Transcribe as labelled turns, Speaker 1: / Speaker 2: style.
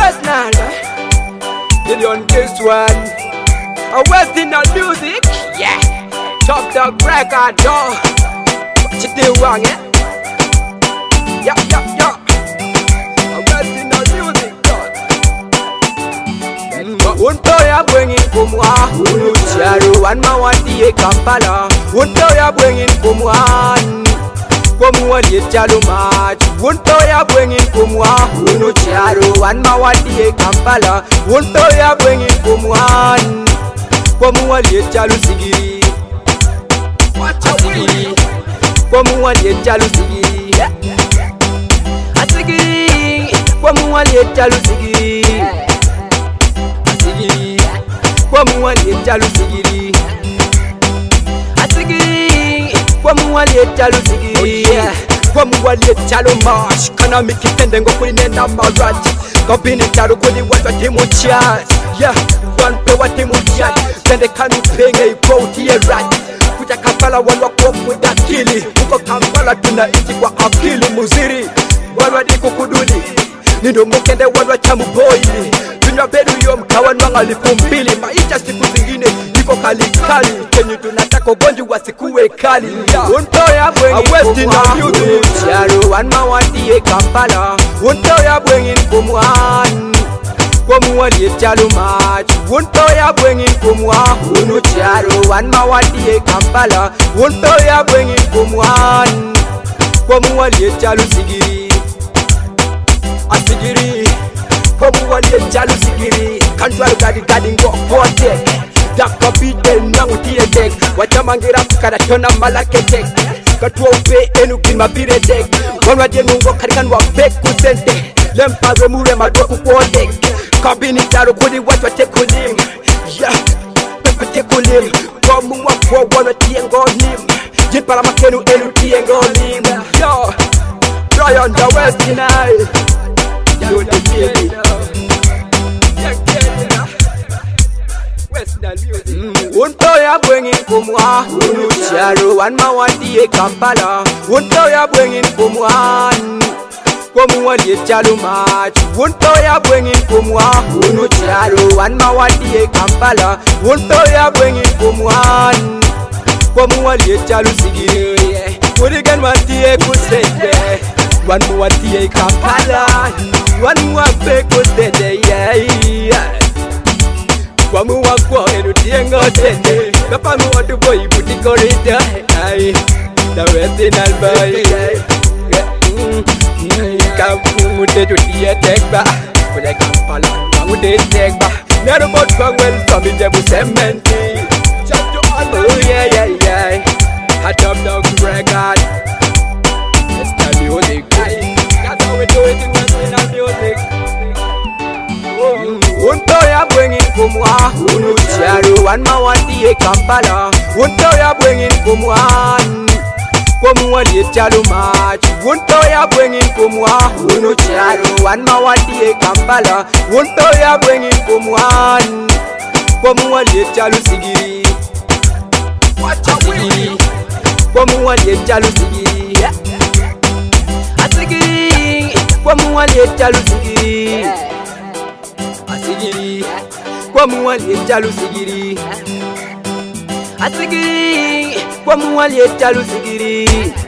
Speaker 1: West Nile, Million this one. A West in the music, yeah. Top Dog record, yo. What you do wrong, eh? Yeah. A West in the music, yo. Unto ya bwengin kumwa, unucharu wan mawati Kampala. Unto ya bwengin kumwan. Komwa liechalo mach Wunto ya bwengin kumwa Uno charo wan mawati Kampala Wunto ya bwengin kumwan Komwa liechalo sigiri Asigiri Komwa liechalo sigiri Asigiri Komwa liechalo sigiri Asigiri Komwa liechalo sigiri Asigiri Kwa muwalietalo sigiri Kwa muwalietalo march Kana mikitende ngo kuli nena maraji Kabini taro kuli watu timu chas Yeah, wanpe wa timu chas Tende kanu penge ipo utie rati Kuja Kampala walwa kwa kuda kili Uko Kampala tunaishi kwa akili muziri Walwa diku kuduli Nindo mukende walwa chamu boili Tunywa bedu yo mkawa nwanga lipumbili Maisha siku zingine Niko kalikali Kenyu tunataka ugonjwa wasikuwe kali Unto ya bwengin kumwan Unucharu wan mawati Kampala Unto ya bwengin kumwan Komwa liechalo mach Unto ya bwengin kumwan Unucharu wan mawati Kampala Unto ya bwengin kumwan Komwa liechalo sigiri Asigiri Komwa liechalo sigiri Kanjwalu gadi ngo kote Daka bide nangu tiye dek Wachamangira kada tona malake dek Katwa upe enu kima bire dek Wanwa die ngungo karikan wa beku sente Lempa remure madoku kwa dek Kabini taro kudi watu tekulim Yeah, pepe tekulim Kwa muwa kwa wana tiye ngolim Jin para makenu enu tiye ngolim Yo, Brian the West Nile Yo the baby Unto ya bwengin kumwa Unucharu wan mawati Kampala Unto ya bwengin kumwan Komwa liechalo mach Unto ya bwengin kumwa Unucharu wan mawati Kampala Unto ya bwengin kumwan Komwa liechalo sigiri Kurigan wati kusende Wan mawati Kampala Wan mawati kusende yeah Kwa muwa kwa enu tiengo tende Kapa muwa tu boy buti korita The West Nile boy Kampu mude juti tekba Kude Kampala mude tekba Nero mot kwa ngwen somi jebu sementi Oh yeah Hot Top Dog record It's the music That's how we do it in West Nile music Unto ya bwengin kumwa Unucharu wan mawati Kampala Unto ya bwengin kumwan Komwa liechalo mach Unto ya bwengin kumwa Unucharu wan mawati Kampala Unto ya bwengin kumwan Komwa liechalo sigiri Asigiri Komwa liechalo sigiri Asigiri Komwa liechalo sigiri Asigiri Kwa muwali echalo sigiri Asigiri Kwa muwali echalo sigiri